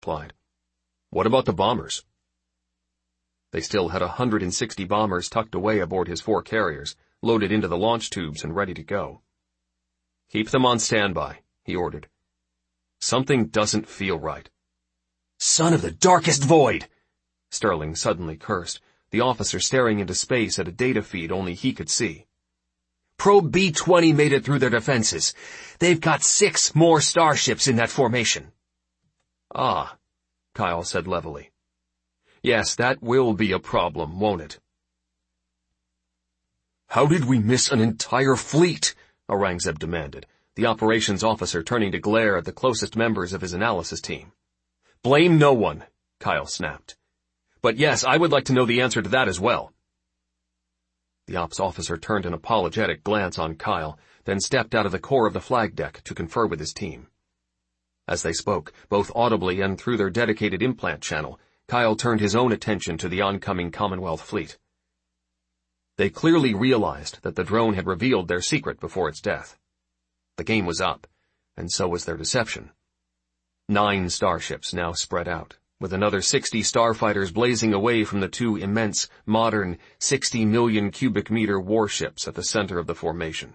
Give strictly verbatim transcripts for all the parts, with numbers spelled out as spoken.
replied. What about the bombers? They still had one hundred sixty bombers tucked away aboard his four carriers, loaded into the launch tubes and ready to go. Keep them on standby, he ordered. Something doesn't feel right. Son of the darkest void! Sterling suddenly cursed, the officer staring into space at a data feed only he could see. Probe B twenty made it through their defenses. They've got six more starships in that formation. Ah, Kyle said levelly. Yes, that will be a problem, won't it? How did we miss an entire fleet? Aurangzeb demanded, the operations officer turning to glare at the closest members of his analysis team. Blame no one, Kyle snapped. But yes, I would like to know the answer to that as well. The ops officer turned an apologetic glance on Kyle, then stepped out of the core of the flag deck to confer with his team. As they spoke, both audibly and through their dedicated implant channel, Kyle turned his own attention to the oncoming Commonwealth fleet. They clearly realized that the drone had revealed their secret before its death. The game was up, and so was their deception. Nine starships now spread out, with another sixty starfighters blazing away from the two immense, modern, sixty million cubic meter warships at the center of the formation.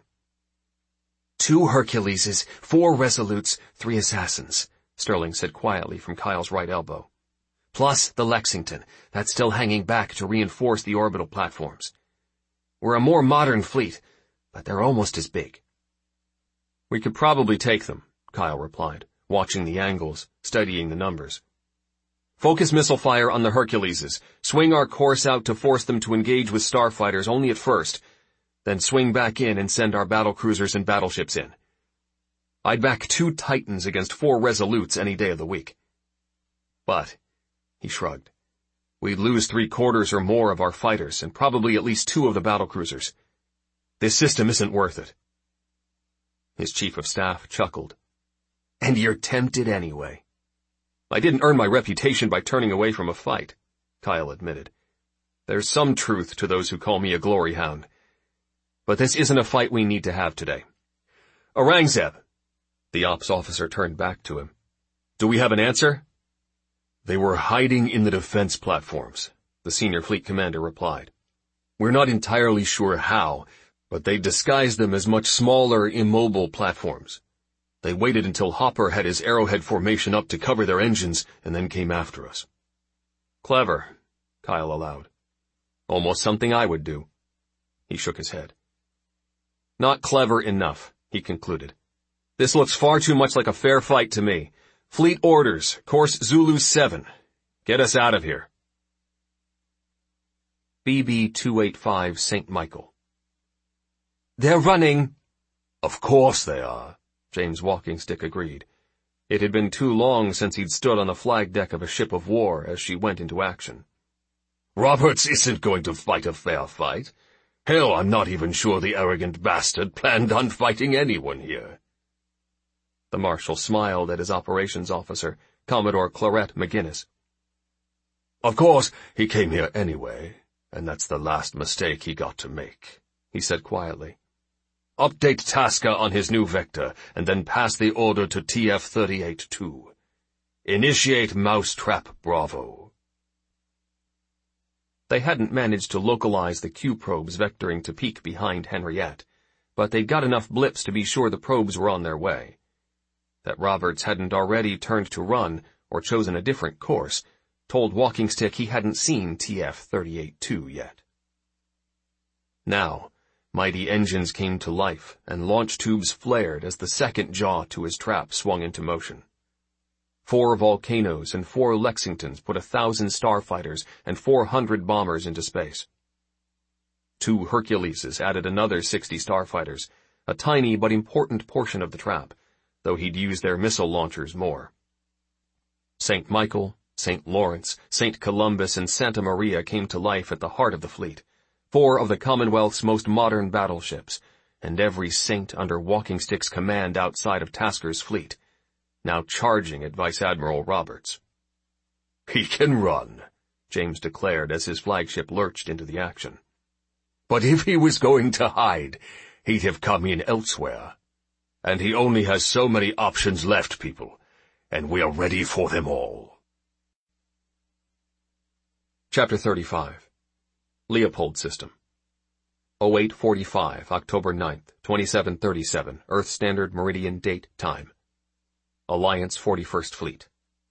Two Herculeses, four Resolutes, three Assassins, Sterling said quietly from Kyle's right elbow. Plus the Lexington, that's still hanging back to reinforce the orbital platforms. We're a more modern fleet, but they're almost as big. We could probably take them, Kyle replied, watching the angles, studying the numbers. Focus missile fire on the Herculeses. Swing our course out to force them to engage with starfighters only at first, then swing back in and send our battlecruisers and battleships in. I'd back two Titans against four Resolutes any day of the week. But, he shrugged, we'd lose three-quarters or more of our fighters and probably at least two of the battlecruisers. This system isn't worth it. His chief of staff chuckled. And you're tempted anyway. I didn't earn my reputation by turning away from a fight, Kyle admitted. There's some truth to those who call me a glory hound. But this isn't a fight we need to have today. Aurangzeb! The ops officer turned back to him. Do we have an answer? They were hiding in the defense platforms, the senior fleet commander replied. We're not entirely sure how, but they disguised them as much smaller, immobile platforms. They waited until Hopper had his arrowhead formation up to cover their engines and then came after us. Clever, Kyle allowed. Almost something I would do. He shook his head. Not clever enough, he concluded. This looks far too much like a fair fight to me. Fleet orders, course Zulu seven. Get us out of here. B B two eighty-five Saint Michael. They're running. Of course they are, James Walkingstick agreed. It had been too long since he'd stood on the flag deck of a ship of war as she went into action. Roberts isn't going to fight a fair fight. Hell, I'm not even sure the arrogant bastard planned on fighting anyone here. The Marshal smiled at his operations officer, Commodore Claret McGinnis. Of course, he came here anyway, and that's the last mistake he got to make, he said quietly. Update Tasca on his new vector, and then pass the order to T F thirty-eight two. Initiate Mousetrap Bravo. They hadn't managed to localize the Q probes vectoring to peak behind Henriette, but they'd got enough blips to be sure the probes were on their way. That Roberts hadn't already turned to run, or chosen a different course, told Walkingstick he hadn't seen T F thirty-eight two yet. Now, mighty engines came to life, and launch tubes flared as the second jaw to his trap swung into motion. Four Volcanoes and four Lexingtons put a thousand starfighters and four hundred bombers into space. Two Herculeses added another sixty starfighters, a tiny but important portion of the trap, though he'd use their missile launchers more. Saint Michael, Saint Lawrence, Saint Columbus, and Santa Maria came to life at the heart of the fleet, four of the Commonwealth's most modern battleships, and every saint under Walkingstick's command outside of Tasker's fleet, now charging at Vice Admiral Roberts. He can run, James declared as his flagship lurched into the action. But if he was going to hide, he'd have come in elsewhere. And he only has so many options left, people, and we are ready for them all. Chapter thirty-five. Leopold System. oh eight forty-five, October ninth, twenty-seven thirty-seven, Earth Standard Meridian Date Time. Alliance forty-first Fleet.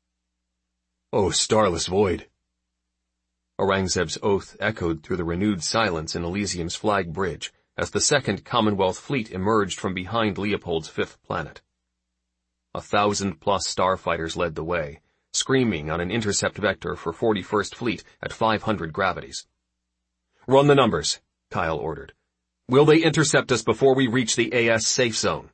Oh, starless void! Aurangzeb's oath echoed through the renewed silence in Elysium's flag bridge as the second Commonwealth fleet emerged from behind Leopold's fifth planet. A thousand-plus starfighters led the way, screaming on an intercept vector for forty-first Fleet at five hundred gravities. "Run the numbers," Kyle ordered. "Will they intercept us before we reach the A S safe zone?"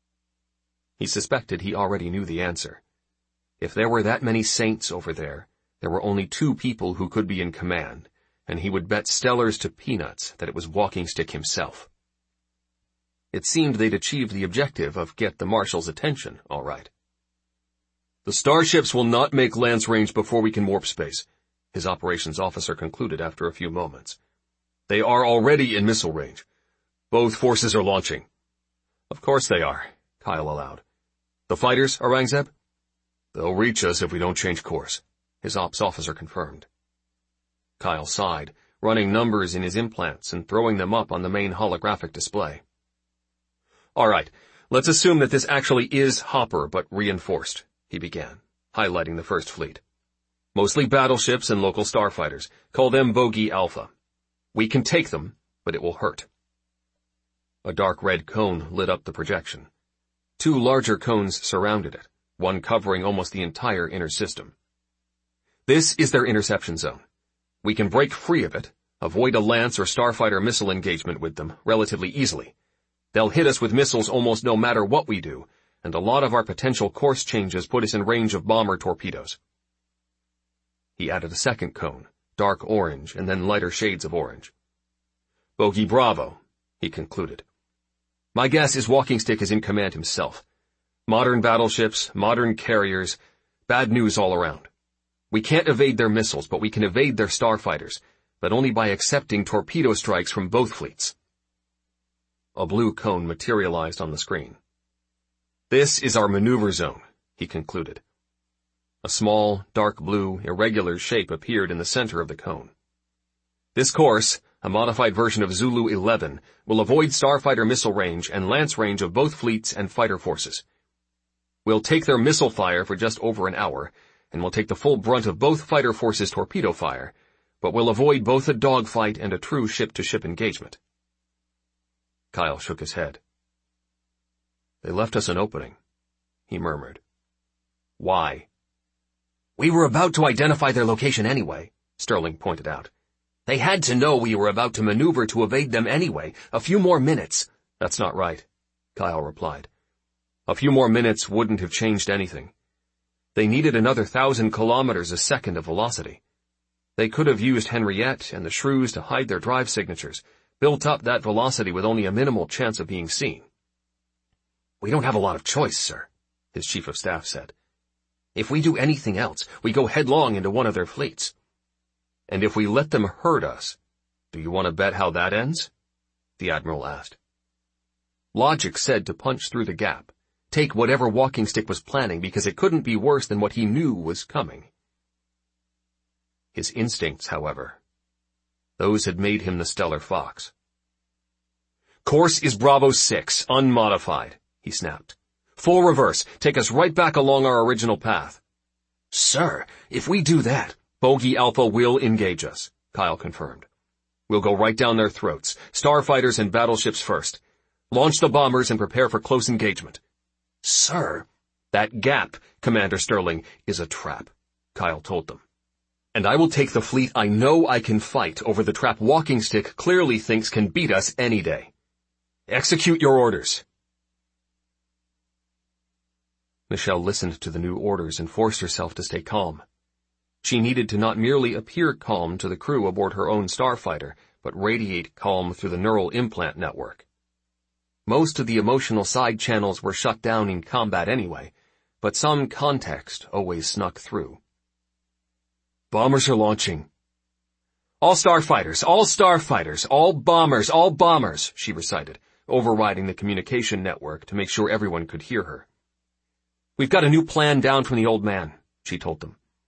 He suspected he already knew the answer. If there were that many saints over there, there were only two people who could be in command, and he would bet stellars to peanuts that it was Walking Stick himself. It seemed they'd achieved the objective of get the Marshal's attention, all right. "The starships will not make lance range before we can warp space," his operations officer concluded after a few moments. "They are already in missile range. Both forces are launching." "Of course they are," Kyle allowed. "The fighters, Aurangzeb?" "They'll reach us if we don't change course," his ops officer confirmed. Kyle sighed, running numbers in his implants and throwing them up on the main holographic display. "All right, let's assume that this actually is Hopper but reinforced," he began, highlighting the First Fleet. "Mostly battleships and local starfighters. Call them Bogey Alpha. We can take them, but it will hurt." A dark red cone lit up the projection. Two larger cones surrounded it, one covering almost the entire inner system. "This is their interception zone. We can break free of it, avoid a Lance or Starfighter missile engagement with them relatively easily. They'll hit us with missiles almost no matter what we do, and a lot of our potential course changes put us in range of bomber torpedoes." He added a second cone, dark orange and then lighter shades of orange. "Bogey Bravo," he concluded. "My guess is Walking Stick is in command himself. Modern battleships, modern carriers, bad news all around. We can't evade their missiles, but we can evade their starfighters, but only by accepting torpedo strikes from both fleets." A blue cone materialized on the screen. "This is our maneuver zone," he concluded. A small, dark blue, irregular shape appeared in the center of the cone. "This course, a modified version of Zulu eleven, will avoid starfighter missile range and lance range of both fleets and fighter forces. We'll take their missile fire for just over an hour, and we'll take the full brunt of both fighter forces' torpedo fire, but we'll avoid both a dogfight and a true ship-to-ship engagement." Kyle shook his head. "They left us an opening," he murmured. "Why?" "We were about to identify their location anyway," Sterling pointed out. "They had to know we were about to maneuver to evade them anyway. A few more minutes." "That's not right," Kyle replied. "A few more minutes wouldn't have changed anything. They needed another thousand kilometers a second of velocity. They could have used Henriette and the Shrews to hide their drive signatures, built up that velocity with only a minimal chance of being seen." "We don't have a lot of choice, sir," his chief of staff said. "If we do anything else, we go headlong into one of their fleets. And if we let them hurt us, do you want to bet how that ends?" the Admiral asked. Logic said to punch through the gap, take whatever Walking Stick was planning because it couldn't be worse than what he knew was coming. His instincts, however, those had made him the Stellar Fox. "Course is Bravo six, unmodified," he snapped. "Full reverse, take us right back along our original path." "Sir, if we do that..." "Bogey Alpha will engage us," Kyle confirmed. "We'll go right down their throats, starfighters and battleships first. Launch the bombers and prepare for close engagement." "Sir..." "That gap, Commander Sterling, is a trap," Kyle told them. "And I will take the fleet I know I can fight over the trap Walking Stick clearly thinks can beat us any day. Execute your orders." Michelle listened to the new orders and forced herself to stay calm. She needed to not merely appear calm to the crew aboard her own starfighter, but radiate calm through the neural implant network. Most of the emotional side channels were shut down in combat anyway, but some context always snuck through. "Bombers are launching." "All starfighters, all starfighters, all bombers, all bombers," she recited, overriding the communication network to make sure everyone could hear her. "We've got a new plan down from the old man," she told them.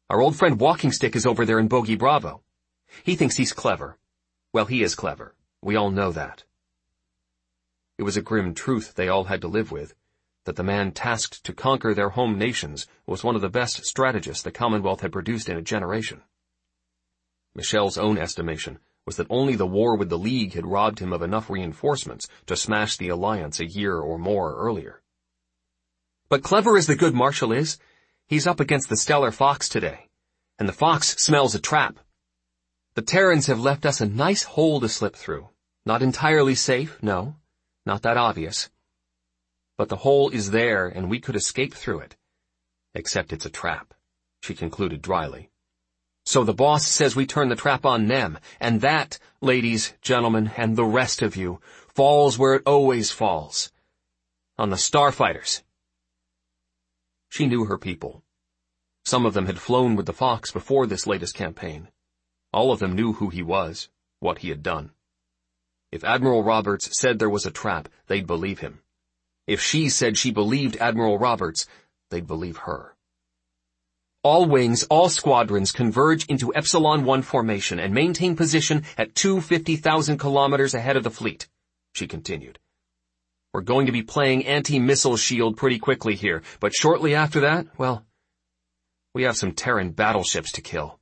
Our old friend Walking Stick is over there in Bogey Bravo. He thinks he's clever. Well, he is clever. We all know that. It was a grim truth they all had to live with, that the man tasked to conquer their home nations was one of the best strategists the Commonwealth had produced in a generation. Michelle's own estimation was that only the war with the League had robbed him of enough reinforcements to smash the alliance a year or more earlier. But clever as the good Marshal is, he's up against the Stellar Fox today, and the Fox smells a trap. The Terrans have left us a nice hole to slip through. Not entirely safe, no, not that obvious. But the hole is there, and we could escape through it. Except it's a trap, she concluded dryly. So the boss says we turn the trap on them, and that, ladies, gentlemen, and the rest of you, falls where it always falls. On the Starfighters. She knew her people. Some of them had flown with the Fox before this latest campaign. All of them knew who he was, what he had done. If Admiral Roberts said there was a trap, they'd believe him. If she said she believed Admiral Roberts, they'd believe her. All wings, all squadrons converge into Epsilon one formation and maintain position at two hundred fifty thousand kilometers ahead of the fleet, she continued. We're going to be playing anti-missile shield pretty quickly here, but shortly after that, well, we have some Terran battleships to kill.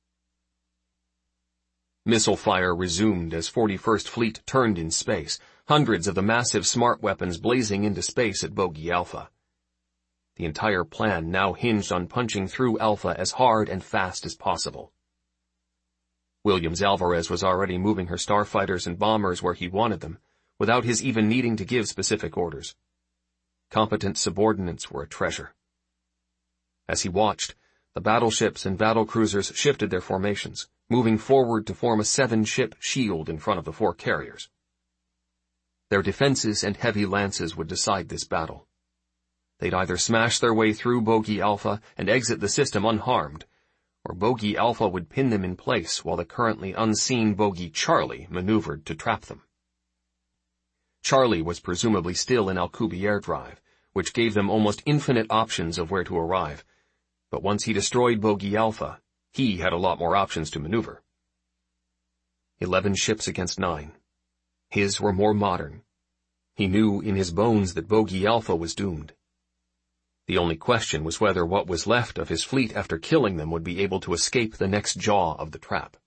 Missile fire resumed as forty-first Fleet turned in space, hundreds of the massive smart weapons blazing into space at Bogey Alpha. The entire plan now hinged on punching through Alpha as hard and fast as possible. Williams-Alvarez was already moving her starfighters and bombers where he wanted them, without his even needing to give specific orders. Competent subordinates were a treasure. As he watched, the battleships and battlecruisers shifted their formations, moving forward to form a seven-ship shield in front of the four carriers. Their defenses and heavy lances would decide this battle. They'd either smash their way through Bogey Alpha and exit the system unharmed, or Bogey Alpha would pin them in place while the currently unseen Bogey Charlie maneuvered to trap them. Charlie was presumably still in Alcubierre Drive, which gave them almost infinite options of where to arrive, but once he destroyed Bogey Alpha, he had a lot more options to maneuver. Eleven ships against nine. His were more modern. He knew in his bones that Bogey Alpha was doomed. The only question was whether what was left of his fleet after killing them would be able to escape the next jaw of the trap.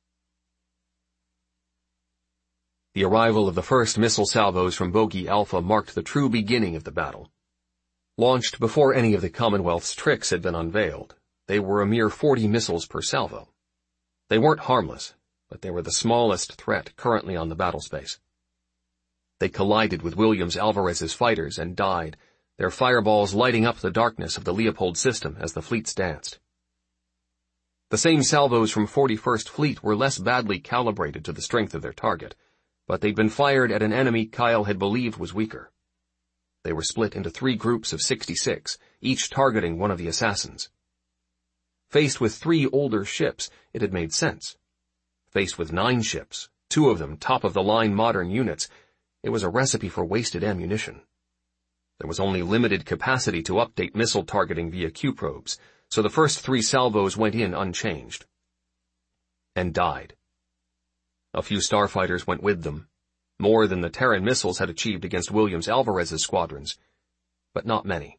The arrival of the first missile salvos from Bogey Alpha marked the true beginning of the battle. Launched before any of the Commonwealth's tricks had been unveiled, they were a mere forty missiles per salvo. They weren't harmless, but they were the smallest threat currently on the battlespace. They collided with Williams-Alvarez's fighters and died, their fireballs lighting up the darkness of the Leopold system as the fleets danced. The same salvos from forty-first Fleet were less badly calibrated to the strength of their target, but they'd been fired at an enemy Kyle had believed was weaker. They were split into three groups of sixty-six, each targeting one of the assassins. Faced with three older ships, it had made sense. Faced with nine ships, two of them top-of-the-line modern units, it was a recipe for wasted ammunition. There was only limited capacity to update missile targeting via Q-probes, so the first three salvos went in unchanged. And died. A few starfighters went with them, more than the Terran missiles had achieved against Williams-Alvarez's squadrons, but not many.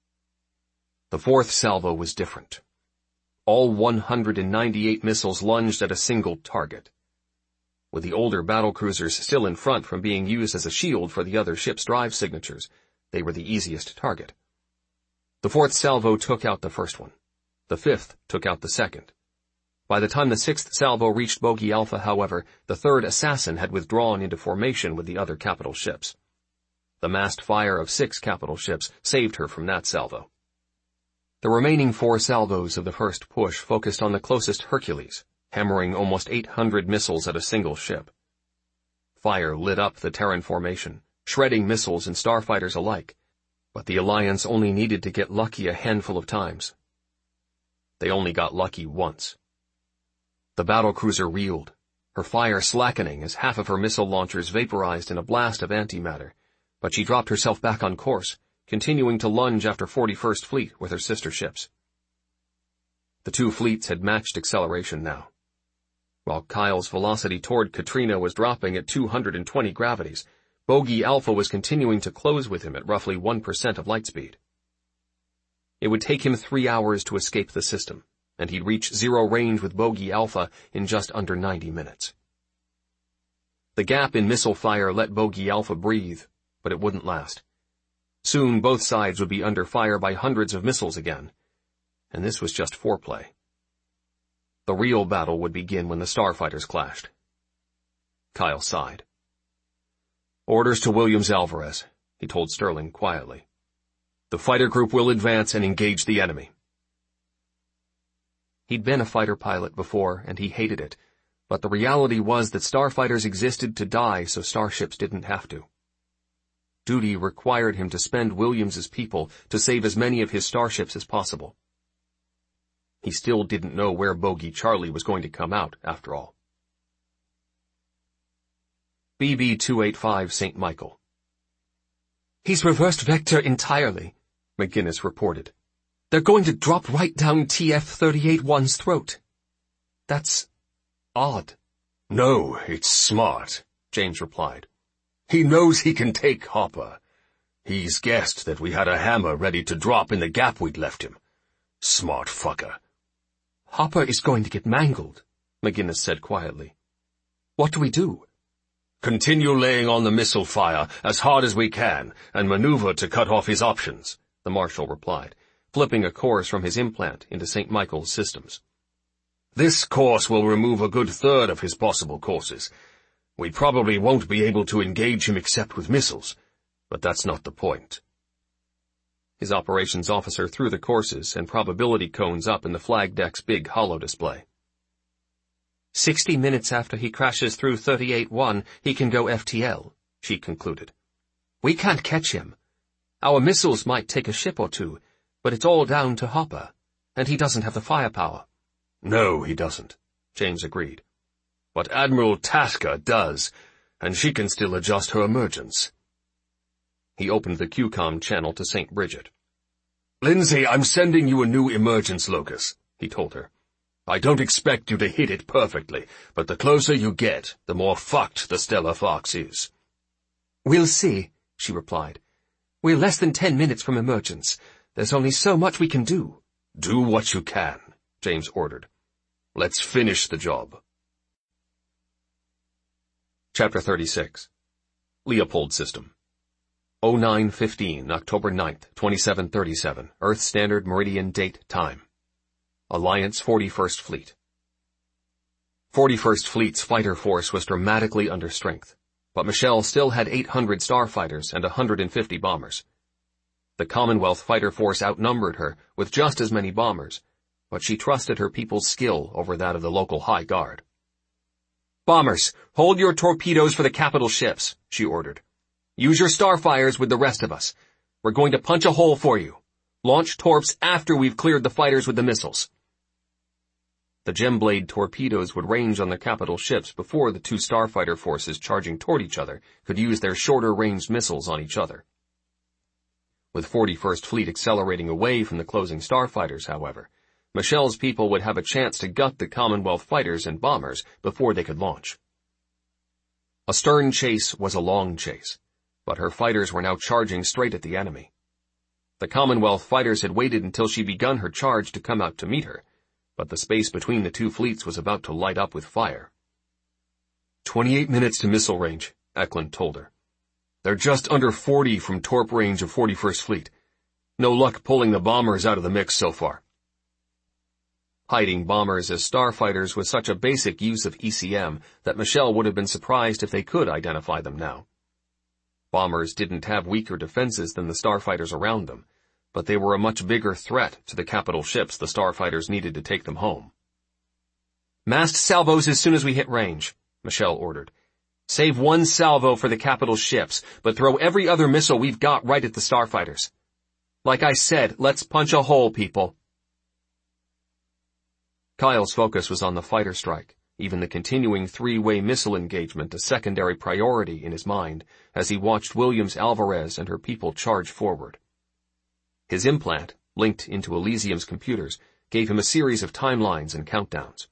The fourth salvo was different. All one hundred ninety-eight missiles lunged at a single target. With the older battlecruisers still in front from being used as a shield for the other ships' drive signatures, they were the easiest target. The fourth salvo took out the first one. The fifth took out the second. By the time the sixth salvo reached Bogey Alpha, however, the third assassin had withdrawn into formation with the other capital ships. The massed fire of six capital ships saved her from that salvo. The remaining four salvos of the first push focused on the closest Hercules, hammering almost eight hundred missiles at a single ship. Fire lit up the Terran formation, shredding missiles and starfighters alike, but the Alliance only needed to get lucky a handful of times. They only got lucky once. The battlecruiser reeled, her fire slackening as half of her missile launchers vaporized in a blast of antimatter, but she dropped herself back on course, continuing to lunge after forty-first Fleet with her sister ships. The two fleets had matched acceleration now. While Kyle's velocity toward Katrina was dropping at two hundred twenty gravities, Bogey Alpha was continuing to close with him at roughly one percent of light speed. It would take him three hours to escape the system, and he'd reach zero range with Bogey Alpha in just under ninety minutes. The gap in missile fire let Bogey Alpha breathe, but it wouldn't last. Soon both sides would be under fire by hundreds of missiles again, and this was just foreplay. The real battle would begin when the starfighters clashed. Kyle sighed. "Orders to Williams Alvarez," he told Sterling quietly. "The fighter group will advance and engage the enemy." He'd been a fighter pilot before, and he hated it, but the reality was that starfighters existed to die so starships didn't have to. Duty required him to spend Williams's people to save as many of his starships as possible. He still didn't know where Bogey Charlie was going to come out, after all. B B two eighty-five Saint Michael. "He's reversed vector entirely," McGinnis reported. "They're going to drop right down T F thirty-eight one's throat. That's odd." "No, it's smart," James replied. "He knows he can take Hopper. He's guessed that we had a hammer ready to drop in the gap we'd left him. Smart fucker." "Hopper is going to get mangled," McGinnis said quietly. "What do we do?" "Continue laying on the missile fire as hard as we can and maneuver to cut off his options," the Marshal replied, flipping a course from his implant into Saint Michael's systems. "This course will remove a good third of his possible courses. We probably won't be able to engage him except with missiles, but that's not the point." His operations officer threw the courses and probability cones up in the flag deck's big holo display. Sixty minutes after he crashes through thirty-eight one, he can go F T L, she concluded. "We can't catch him. Our missiles might take a ship or two, but it's all down to Hopper, and he doesn't have the firepower." "No, he doesn't," James agreed. "But Admiral Tasker does, and she can still adjust her emergence." He opened the Q COM channel to Saint Bridget. "Lindsay, I'm sending you a new emergence locus," he told her. "I don't expect you to hit it perfectly, but the closer you get, the more fucked the Stellar Fox is." "We'll see," she replied. "We're less than ten minutes from emergence. There's only so much we can do." "Do what you can," James ordered. "Let's finish the job." Chapter thirty-six. Leopold System. oh nine fifteen, October ninth, twenty-seven thirty-seven, Earth Standard Meridian Date Time. Alliance forty-first Fleet. forty-first Fleet's fighter force was dramatically under strength, but Michelle still had eight hundred starfighters and one hundred fifty bombers. The Commonwealth fighter force outnumbered her with just as many bombers, but she trusted her people's skill over that of the local High Guard. "Bombers, hold your torpedoes for the capital ships," she ordered. "Use your starfires with the rest of us. We're going to punch a hole for you. Launch torps after we've cleared the fighters with the missiles." The Gemblade torpedoes would range on the capital ships before the two starfighter forces charging toward each other could use their shorter-ranged missiles on each other. With forty-first Fleet accelerating away from the closing starfighters, however, Michelle's people would have a chance to gut the Commonwealth fighters and bombers before they could launch. A stern chase was a long chase, but her fighters were now charging straight at the enemy. The Commonwealth fighters had waited until she begun her charge to come out to meet her, but the space between the two fleets was about to light up with fire. Twenty-eight minutes to missile range, Eklund told her. They're just under forty from torp range of forty-first Fleet. No luck pulling the bombers out of the mix so far. Hiding bombers as starfighters was such a basic use of E C M that Michelle would have been surprised if they could identify them now. Bombers didn't have weaker defenses than the starfighters around them, but they were a much bigger threat to the capital ships the starfighters needed to take them home. "Massed salvos as soon as we hit range," Michelle ordered. "Save one salvo for the capital ships, but throw every other missile we've got right at the starfighters. Like I said, let's punch a hole, people." Kyle's focus was on the fighter strike, even the continuing three-way missile engagement a secondary priority in his mind as he watched Williams Alvarez and her people charge forward. His implant, linked into Elysium's computers, gave him a series of timelines and countdowns.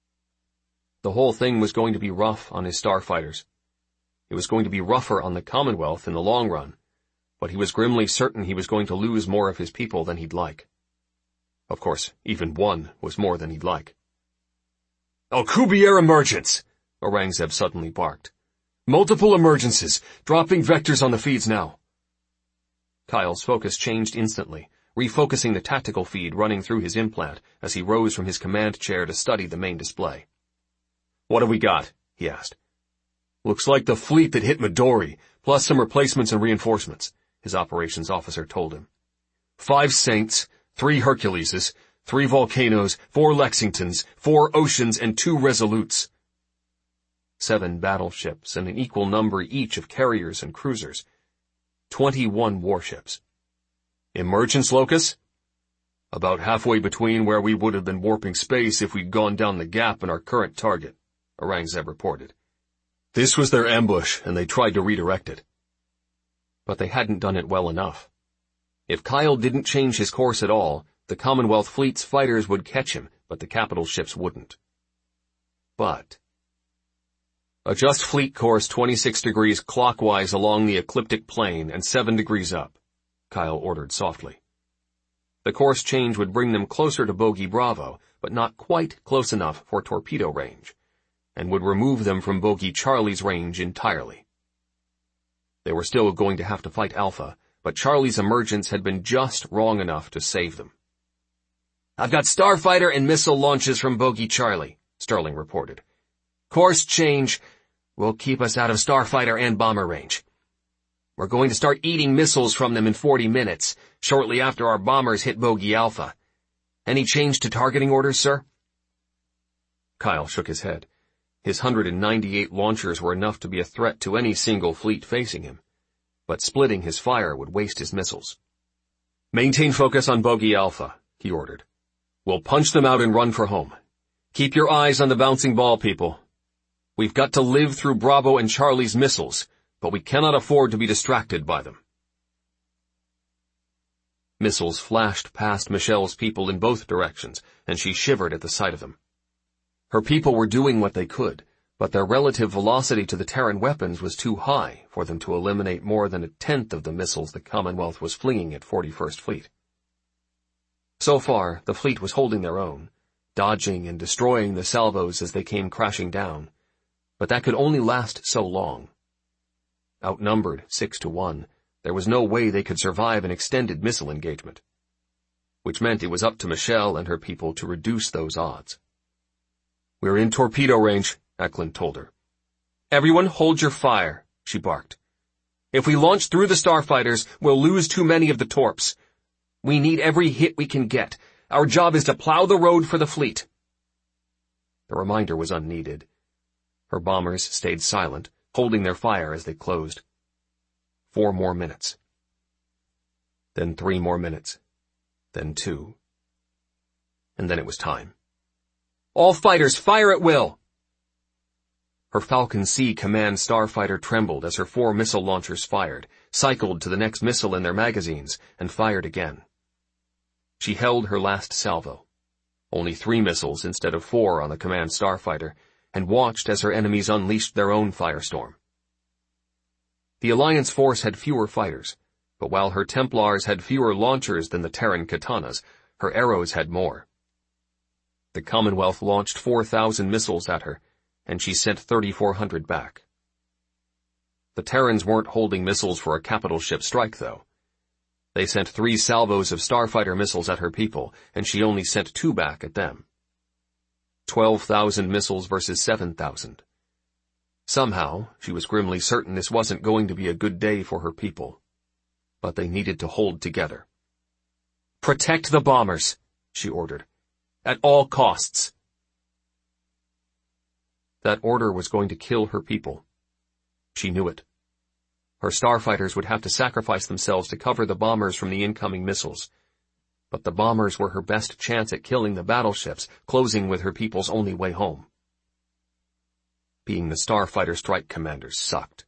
The whole thing was going to be rough on his starfighters. It was going to be rougher on the Commonwealth in the long run, but he was grimly certain he was going to lose more of his people than he'd like. Of course, even one was more than he'd like. Alcubierre emergence! Aurangzeb suddenly barked. Multiple emergences, dropping vectors on the feeds now. Kyle's focus changed instantly, refocusing the tactical feed running through his implant as he rose from his command chair to study the main display. What have we got? He asked. Looks like the fleet that hit Midori, plus some replacements and reinforcements, his operations officer told him. Five Saints, three Herculeses, three Volcanoes, four Lexingtons, four Oceans, and two Resolutes. Seven battleships and an equal number each of carriers and cruisers. Twenty-one warships. Emergence locus? About halfway between where we would have been warping space if we'd gone down the gap in our current target, Aurangzeb reported. This was their ambush, and they tried to redirect it. But they hadn't done it well enough. If Kyle didn't change his course at all, the Commonwealth fleet's fighters would catch him, but the capital ships wouldn't. But... Adjust fleet course twenty-six degrees clockwise along the ecliptic plane and seven degrees up, Kyle ordered softly. The course change would bring them closer to Bogey Bravo, but not quite close enough for torpedo range, and would remove them from Bogey Charlie's range entirely. They were still going to have to fight Alpha, but Charlie's emergence had been just wrong enough to save them. I've got starfighter and missile launches from Bogey Charlie, Sterling reported. Course change will keep us out of starfighter and bomber range. We're going to start eating missiles from them in forty minutes, shortly after our bombers hit Bogey Alpha. Any change to targeting orders, sir? Kyle shook his head. His one hundred ninety-eight launchers were enough to be a threat to any single fleet facing him, but splitting his fire would waste his missiles. Maintain focus on Bogey Alpha, he ordered. We'll punch them out and run for home. Keep your eyes on the bouncing ball, people. We've got to live through Bravo and Charlie's missiles, but we cannot afford to be distracted by them. Missiles flashed past Michelle's people in both directions, and she shivered at the sight of them. Her people were doing what they could, but their relative velocity to the Terran weapons was too high for them to eliminate more than a tenth of the missiles the Commonwealth was flinging at forty-first Fleet. So far, the fleet was holding their own, dodging and destroying the salvos as they came crashing down, but that could only last so long. Outnumbered six to one, there was no way they could survive an extended missile engagement, which meant it was up to Michelle and her people to reduce those odds. We're in torpedo range, Eklund told her. Everyone hold your fire, she barked. If we launch through the starfighters, we'll lose too many of the torps. We need every hit we can get. Our job is to plow the road for the fleet. The reminder was unneeded. Her bombers stayed silent, holding their fire as they closed. Four more minutes. Then three more minutes. Then two. And then it was time. All fighters, fire at will! Her Falcon C command starfighter trembled as her four missile launchers fired, cycled to the next missile in their magazines, and fired again. She held her last salvo, only three missiles instead of four on the command starfighter, and watched as her enemies unleashed their own firestorm. The Alliance force had fewer fighters, but while her Templars had fewer launchers than the Terran Katanas, her arrows had more. The Commonwealth launched four thousand missiles at her, and she sent thirty-four hundred back. The Terrans weren't holding missiles for a capital ship strike, though. They sent three salvos of starfighter missiles at her people, and she only sent two back at them. Twelve thousand missiles versus seven thousand. Somehow, she was grimly certain this wasn't going to be a good day for her people. But they needed to hold together. Protect the bombers, she ordered. At all costs. That order was going to kill her people. She knew it. Her starfighters would have to sacrifice themselves to cover the bombers from the incoming missiles. But the bombers were her best chance at killing the battleships, closing with her people's only way home. Being the starfighter strike commanders sucked.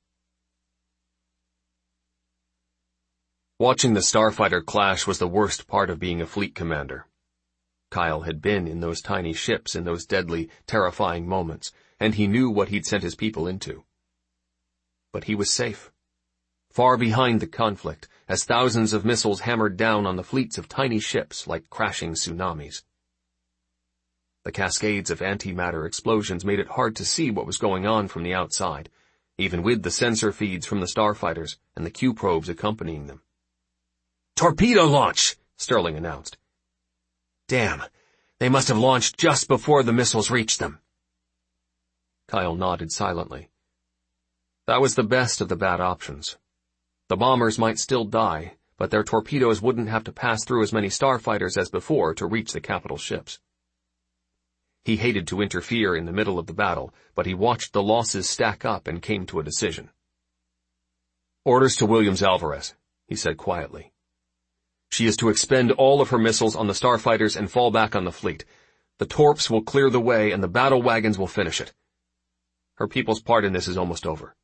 Watching the starfighter clash was the worst part of being a fleet commander. Kyle had been in those tiny ships in those deadly, terrifying moments, and he knew what he'd sent his people into. But he was safe. Far behind the conflict, as thousands of missiles hammered down on the fleets of tiny ships like crashing tsunamis. The cascades of antimatter explosions made it hard to see what was going on from the outside, even with the sensor feeds from the starfighters and the Q-probes accompanying them. "Torpedo launch!" Sterling announced. "Damn, they must have launched just before the missiles reached them." Kyle nodded silently. That was the best of the bad options. The bombers might still die, but their torpedoes wouldn't have to pass through as many starfighters as before to reach the capital ships. He hated to interfere in the middle of the battle, but he watched the losses stack up and came to a decision. "Orders to Williams-Alvarez," he said quietly. "She is to expend all of her missiles on the starfighters and fall back on the fleet. The torps will clear the way and the battle wagons will finish it. Her people's part in this is almost over."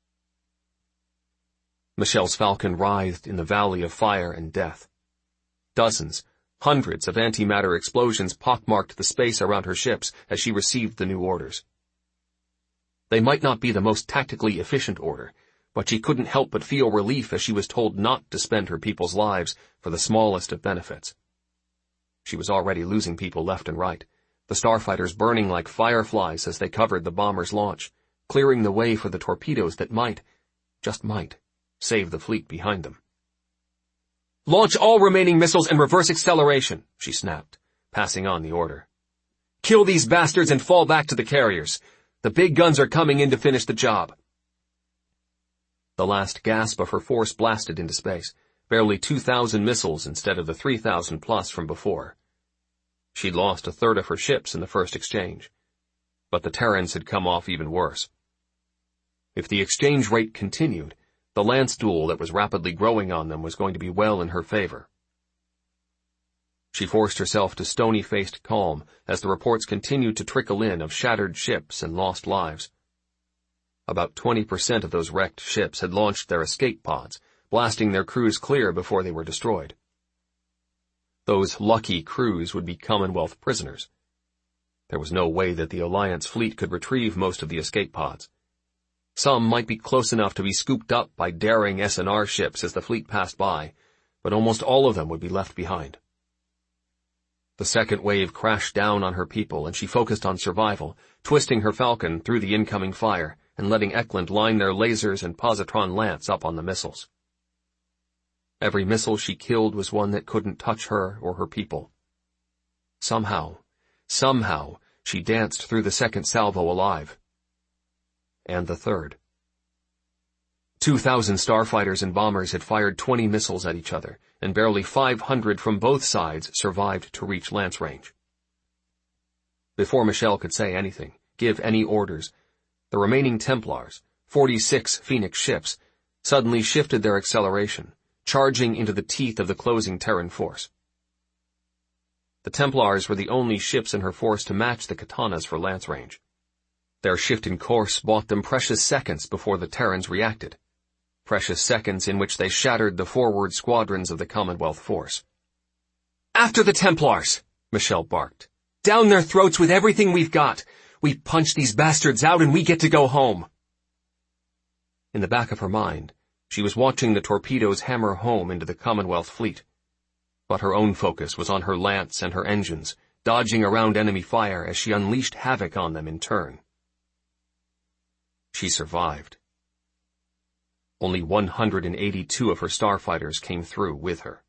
Michelle's Falcon writhed in the valley of fire and death. Dozens, hundreds of antimatter explosions pockmarked the space around her ships as she received the new orders. They might not be the most tactically efficient order, but she couldn't help but feel relief as she was told not to spend her people's lives for the smallest of benefits. She was already losing people left and right, the starfighters burning like fireflies as they covered the bomber's launch, clearing the way for the torpedoes that might, just might, save the fleet behind them. "Launch all remaining missiles and reverse acceleration," she snapped, passing on the order. "Kill these bastards and fall back to the carriers. The big guns are coming in to finish the job." The last gasp of her force blasted into space, barely two thousand missiles instead of the three thousand plus from before. She'd lost a third of her ships in the first exchange, but the Terrans had come off even worse. If the exchange rate continued, the lance duel that was rapidly growing on them was going to be well in her favor. She forced herself to stony-faced calm as the reports continued to trickle in of shattered ships and lost lives. About twenty percent of those wrecked ships had launched their escape pods, blasting their crews clear before they were destroyed. Those lucky crews would be Commonwealth prisoners. There was no way that the Alliance fleet could retrieve most of the escape pods. Some might be close enough to be scooped up by daring S N R ships as the fleet passed by, but almost all of them would be left behind. The second wave crashed down on her people, and she focused on survival, twisting her Falcon through the incoming fire and letting Eklund line their lasers and positron lance up on the missiles. Every missile she killed was one that couldn't touch her or her people. Somehow, somehow, she danced through the second salvo alive. And the third. Two thousand starfighters and bombers had fired twenty missiles at each other, and barely five hundred from both sides survived to reach lance range. Before Michelle could say anything, give any orders, the remaining Templars, forty-six Phoenix ships, suddenly shifted their acceleration, charging into the teeth of the closing Terran force. The Templars were the only ships in her force to match the Katanas for lance range. Their shift in course bought them precious seconds before the Terrans reacted. Precious seconds in which they shattered the forward squadrons of the Commonwealth force. "After the Templars!" Michelle barked. "Down their throats with everything we've got! We punch these bastards out and we get to go home!" In the back of her mind, she was watching the torpedoes hammer home into the Commonwealth fleet. But her own focus was on her lance and her engines, dodging around enemy fire as she unleashed havoc on them in turn. She survived. Only one hundred eighty-two of her starfighters came through with her.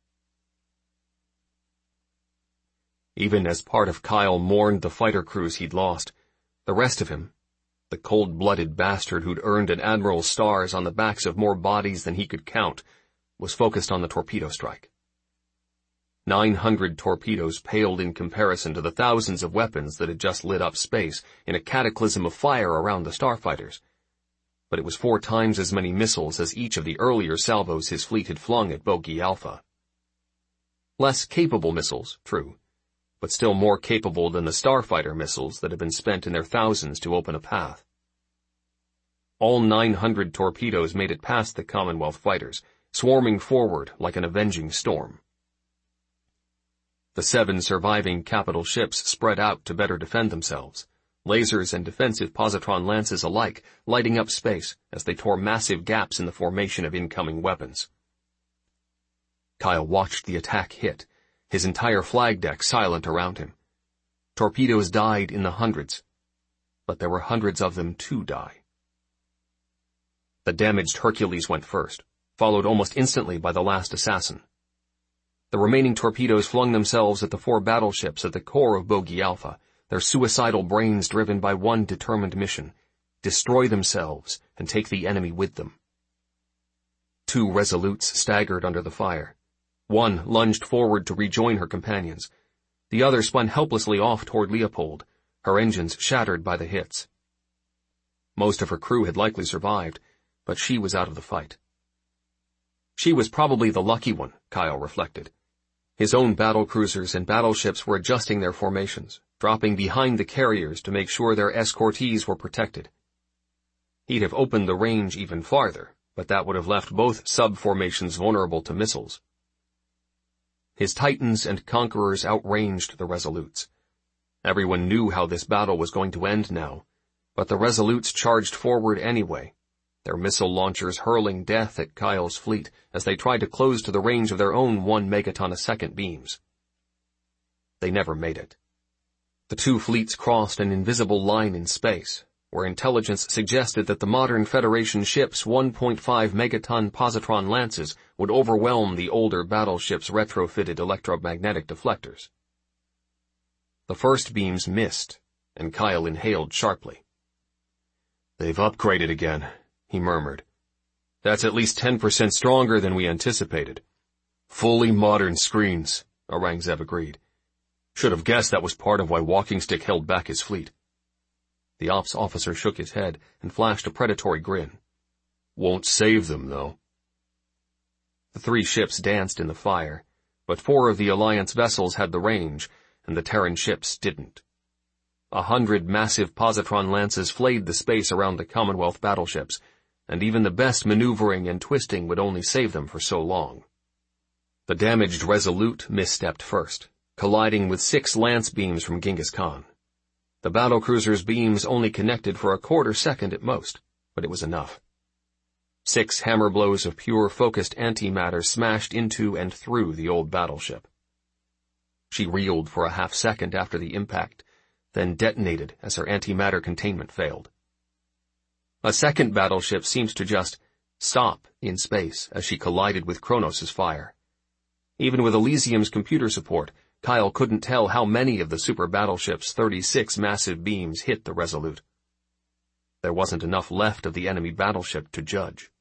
Even as part of Kyle mourned the fighter crews he'd lost, the rest of him, the cold-blooded bastard who'd earned an admiral's stars on the backs of more bodies than he could count, was focused on the torpedo strike. Nine hundred torpedoes paled in comparison to the thousands of weapons that had just lit up space in a cataclysm of fire around the starfighters. But it was four times as many missiles as each of the earlier salvos his fleet had flung at Bogey Alpha. Less capable missiles, true, but still more capable than the starfighter missiles that had been spent in their thousands to open a path. All nine hundred torpedoes made it past the Commonwealth fighters, swarming forward like an avenging storm. The The seven surviving capital ships spread out to better defend themselves, lasers and defensive positron lances alike lighting up space as they tore massive gaps in the formation of incoming weapons. Kyle watched the attack hit, his entire flag deck silent around him. Torpedoes died in the hundreds, but there were hundreds of them to die. The damaged Hercules went first, followed almost instantly by the last assassin. The remaining torpedoes flung themselves at the four battleships at the core of Bogey Alpha, their suicidal brains driven by one determined mission: destroy themselves and take the enemy with them. Two Resolutes staggered under the fire. One lunged forward to rejoin her companions. The other spun helplessly off toward Leopold, her engines shattered by the hits. Most of her crew had likely survived, but she was out of the fight. She was probably the lucky one, Kyle reflected. His own battlecruisers and battleships were adjusting their formations, dropping behind the carriers to make sure their escortees were protected. He'd have opened the range even farther, but that would have left both sub-formations vulnerable to missiles. His Titans and Conquerors outranged the Resolutes. Everyone knew how this battle was going to end now, but the Resolutes charged forward anyway, their missile launchers hurling death at Kyle's fleet as they tried to close to the range of their own one megaton a second beams. They never made it. The two fleets crossed an invisible line in space, where intelligence suggested that the modern Federation ships' one point five megaton positron lances would overwhelm the older battleships' retrofitted electromagnetic deflectors. The first beams missed, and Kyle inhaled sharply. "They've upgraded again," he murmured. "That's at least ten percent stronger than we anticipated." "Fully modern screens," Aurangzeb agreed. "Should have guessed that was part of why Walking Stick held back his fleet." The ops officer shook his head and flashed a predatory grin. "Won't save them, though." The three ships danced in the fire, but four of the Alliance vessels had the range, and the Terran ships didn't. A hundred massive positron lances flayed the space around the Commonwealth battleships, and even the best maneuvering and twisting would only save them for so long. The damaged Resolute misstepped first, colliding with six lance beams from Genghis Khan. The battlecruiser's beams only connected for a quarter second at most, but it was enough. Six hammer blows of pure focused antimatter smashed into and through the old battleship. She reeled for a half second after the impact, then detonated as her antimatter containment failed. A second battleship seemed to just stop in space as she collided with Kronos' fire. Even with Elysium's computer support, Kyle couldn't tell how many of the super battleship's thirty-six massive beams hit the Resolute. There wasn't enough left of the enemy battleship to judge.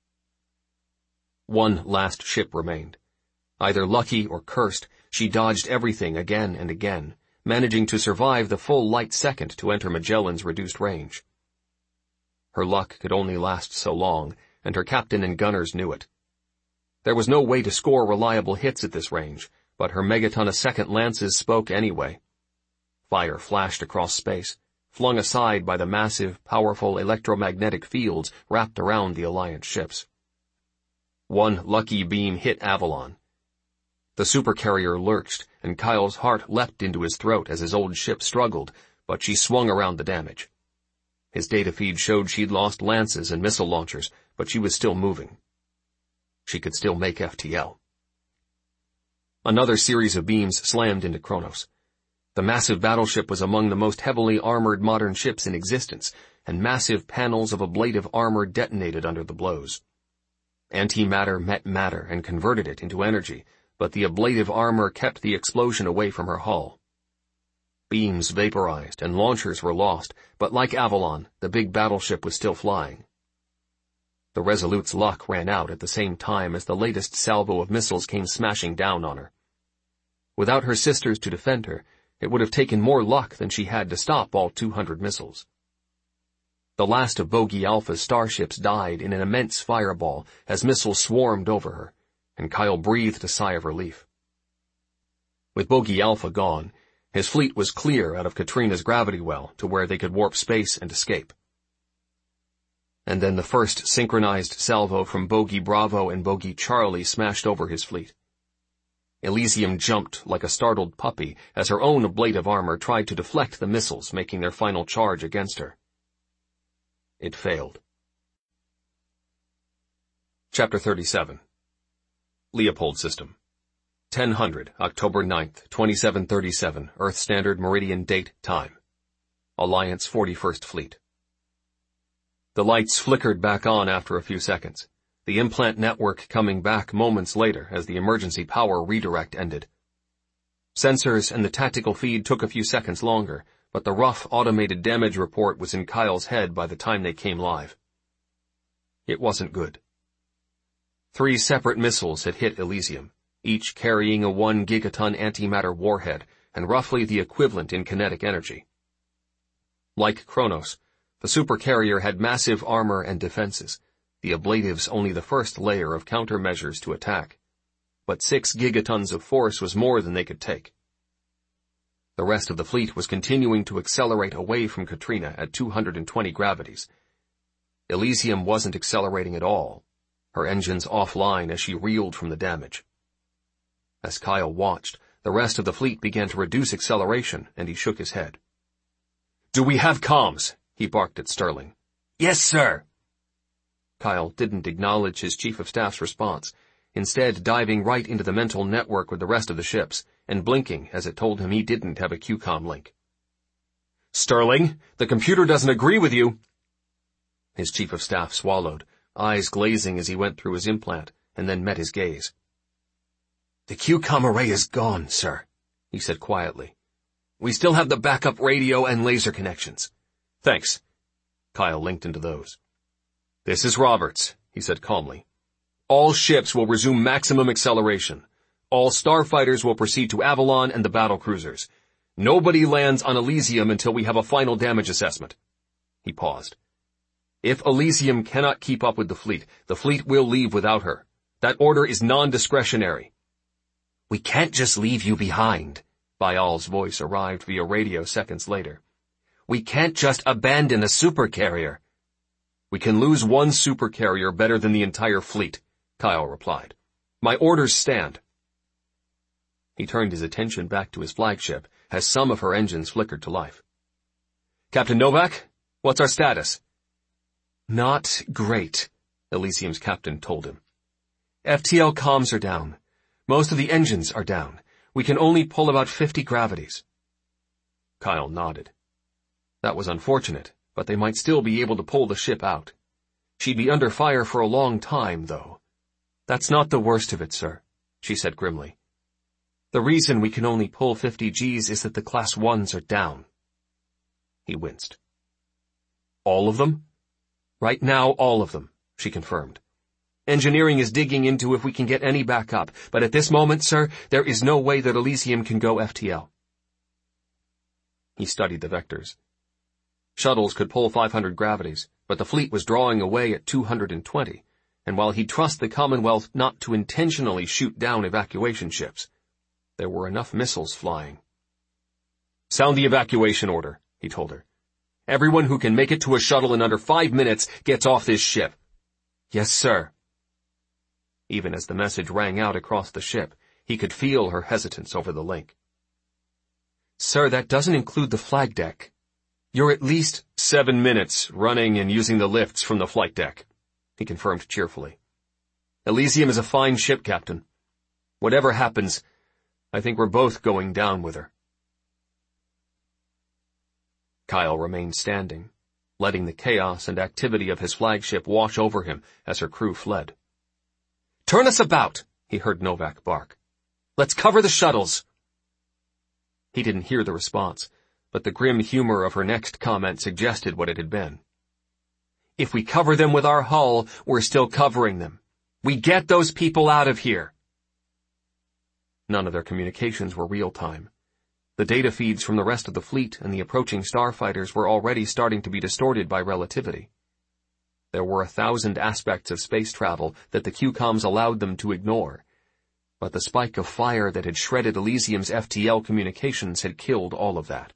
One last ship remained. Either lucky or cursed, she dodged everything again and again, managing to survive the full light second to enter Magellan's reduced range. Her luck could only last so long, and her captain and gunners knew it. There was no way to score reliable hits at this range, but her megaton-a-second lances spoke anyway. Fire flashed across space, flung aside by the massive, powerful electromagnetic fields wrapped around the Alliance ships. One lucky beam hit Avalon. The supercarrier lurched, and Kyle's heart leapt into his throat as his old ship struggled, but she swung around the damage. His data feed showed she'd lost lances and missile launchers, but she was still moving. She could still make F T L. Another series of beams slammed into Kronos. The massive battleship was among the most heavily armored modern ships in existence, and massive panels of ablative armor detonated under the blows. Antimatter met matter and converted it into energy, but the ablative armor kept the explosion away from her hull. Beams vaporized and launchers were lost, but like Avalon, the big battleship was still flying. The Resolute's luck ran out at the same time as the latest salvo of missiles came smashing down on her. Without her sisters to defend her, it would have taken more luck than she had to stop all two hundred missiles. The last of Bogey Alpha's starships died in an immense fireball as missiles swarmed over her, and Kyle breathed a sigh of relief. With Bogey Alpha gone, his fleet was clear out of Katrina's gravity well to where they could warp space and escape. And then the first synchronized salvo from Bogey Bravo and Bogey Charlie smashed over his fleet. Elysium jumped like a startled puppy as her own ablative armor tried to deflect the missiles making their final charge against her. It failed. Chapter thirty-seven. Leopold System. ten hundred, October ninth, twenty-seven thirty-seven, Earth Standard Meridian Date Time. Alliance forty-first Fleet. The lights flickered back on after a few seconds, the implant network coming back moments later as the emergency power redirect ended. Sensors and the tactical feed took a few seconds longer, but the rough automated damage report was in Kyle's head by the time they came live. It wasn't good. Three separate missiles had hit Elysium, each carrying a one gigaton antimatter warhead and roughly the equivalent in kinetic energy. Like Kronos, the supercarrier had massive armor and defenses, the ablatives only the first layer of countermeasures to attack. But six gigatons of force was more than they could take. The rest of the fleet was continuing to accelerate away from Katrina at two hundred twenty gravities. Elysium wasn't accelerating at all, her engines offline as she reeled from the damage. As Kyle watched, the rest of the fleet began to reduce acceleration, and he shook his head. "Do we have comms?" he barked at Sterling. "Yes, sir." Kyle didn't acknowledge his chief of staff's response, instead diving right into the mental network with the rest of the ships, and blinking as it told him he didn't have a Q COM link. "Sterling, the computer doesn't agree with you." His chief of staff swallowed, eyes glazing as he went through his implant, and then met his gaze. "The Q COM array is gone, sir," he said quietly. "We still have the backup radio and laser connections." "Thanks." Kyle linked into those. "This is Roberts," he said calmly. "All ships will resume maximum acceleration. All starfighters will proceed to Avalon and the battle cruisers. Nobody lands on Elysium until we have a final damage assessment." He paused. "If Elysium cannot keep up with the fleet, the fleet will leave without her. That order is non-discretionary." "We can't just leave you behind," Bayal's voice arrived via radio seconds later. "We can't just abandon a supercarrier." "We can lose one supercarrier better than the entire fleet," Kyle replied. "My orders stand." He turned his attention back to his flagship as some of her engines flickered to life. "Captain Novak, what's our status?" "Not great," Elysium's captain told him. "F T L comms are down. Most of the engines are down. We can only pull about fifty gravities." Kyle nodded. That was unfortunate, but they might still be able to pull the ship out. She'd be under fire for a long time, though. "That's not the worst of it, sir," she said grimly. "The reason we can only pull fifty Gs is that the Class ones are down." He winced. "All of them?" "Right now, all of them," she confirmed. "Engineering is digging into if we can get any backup, but at this moment, sir, there is no way that Elysium can go F T L." He studied the vectors. Shuttles could pull five hundred gravities, but the fleet was drawing away at two hundred twenty, and while he'd trust the Commonwealth not to intentionally shoot down evacuation ships, there were enough missiles flying. "Sound the evacuation order," he told her. "Everyone who can make it to a shuttle in under five minutes gets off this ship." "Yes, sir." Even as the message rang out across the ship, he could feel her hesitance over the link. "Sir, that doesn't include the flag deck. You're at least seven minutes running and using the lifts from the flight deck," he confirmed cheerfully. "Elysium is a fine ship, Captain. Whatever happens, I think we're both going down with her." Kyle remained standing, letting the chaos and activity of his flagship wash over him as her crew fled. "Turn us about," he heard Novak bark. "Let's cover the shuttles." He didn't hear the response, but the grim humor of her next comment suggested what it had been. "If we cover them with our hull, we're still covering them. We get those people out of here." None of their communications were real-time. The data feeds from the rest of the fleet and the approaching starfighters were already starting to be distorted by relativity. There were a thousand aspects of space travel that the Q COMs allowed them to ignore, but the spike of fire that had shredded Elysium's F T L communications had killed all of that.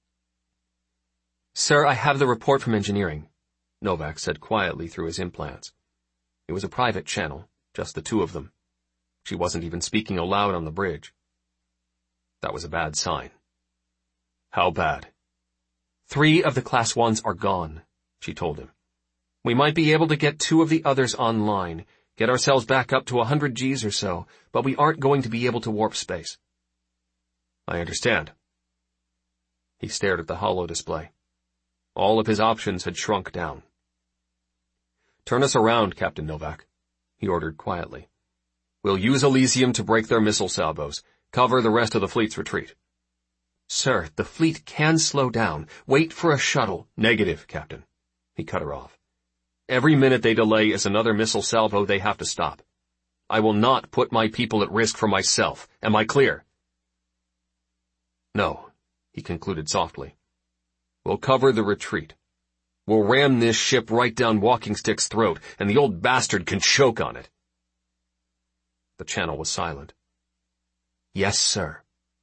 "Sir, I have the report from engineering," Novak said quietly through his implants. It was a private channel, just the two of them. She wasn't even speaking aloud on the bridge. That was a bad sign. How bad? Three of the Class Ones are gone, she told him. We might be able to get two of the others online, get ourselves back up to a hundred G's or so, but we aren't going to be able to warp space. I understand. He stared at the holo display. All of his options had shrunk down. Turn us around, Captain Novak, he ordered quietly. We'll use Elysium to break their missile salvos, cover the rest of the fleet's retreat. Sir, the fleet can slow down. Wait for a shuttle. Negative, Captain. He cut her off. Every minute they delay is another missile salvo they have to stop. I will not put my people at risk for myself. Am I clear? No, he concluded softly. We'll cover the retreat. We'll ram this ship right down Walking Stick's throat, and the old bastard can choke on it. The channel was silent. Yes, sir.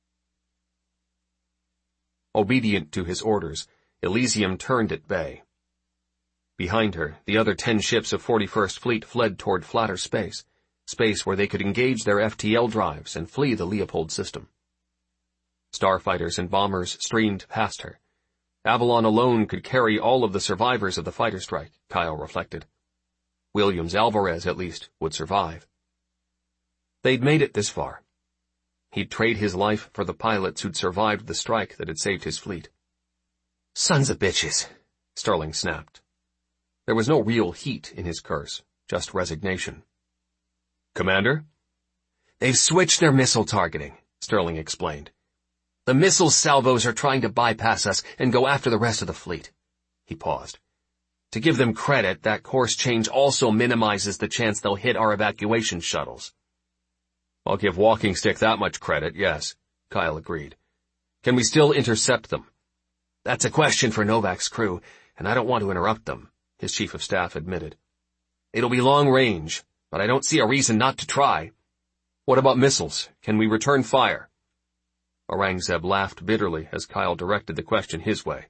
Obedient to his orders, Elysium turned at bay. Behind her, the other ten ships of forty-first Fleet fled toward flatter space, space where they could engage their F T L drives and flee the Leopold system. Starfighters and bombers streamed past her. Avalon alone could carry all of the survivors of the fighter strike, Kyle reflected. Williams-Alvarez, at least, would survive. They'd made it this far. He'd trade his life for the pilots who'd survived the strike that had saved his fleet. Sons of bitches, Sterling snapped. There was no real heat in his curse, just resignation. Commander? They've switched their missile targeting, Sterling explained. The missile salvos are trying to bypass us and go after the rest of the fleet. He paused. To give them credit, that course change also minimizes the chance they'll hit our evacuation shuttles. I'll give Walking Stick that much credit, yes, Kyle agreed. Can we still intercept them? That's a question for Novak's crew, and I don't want to interrupt them, his chief of staff admitted. It'll be long range, but I don't see a reason not to try. What about missiles? Can we return fire? Aurangzeb laughed bitterly as Kyle directed the question his way.